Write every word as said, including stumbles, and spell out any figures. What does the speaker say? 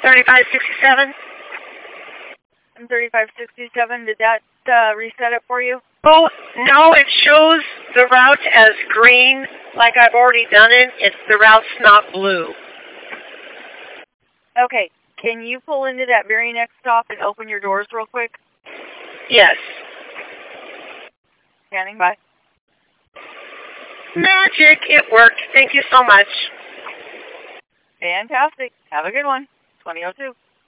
thirty-five sixty-seven. thirty-five sixty-seven, did that uh, reset it for you? Oh, no, it shows the route as green, like I've already done it. It's the route's not blue. Okay, can you pull into that very next stop and open your doors real quick? Yes. Standing by. Magic, it worked. Thank you so much. Fantastic. Have a good one. twenty oh two.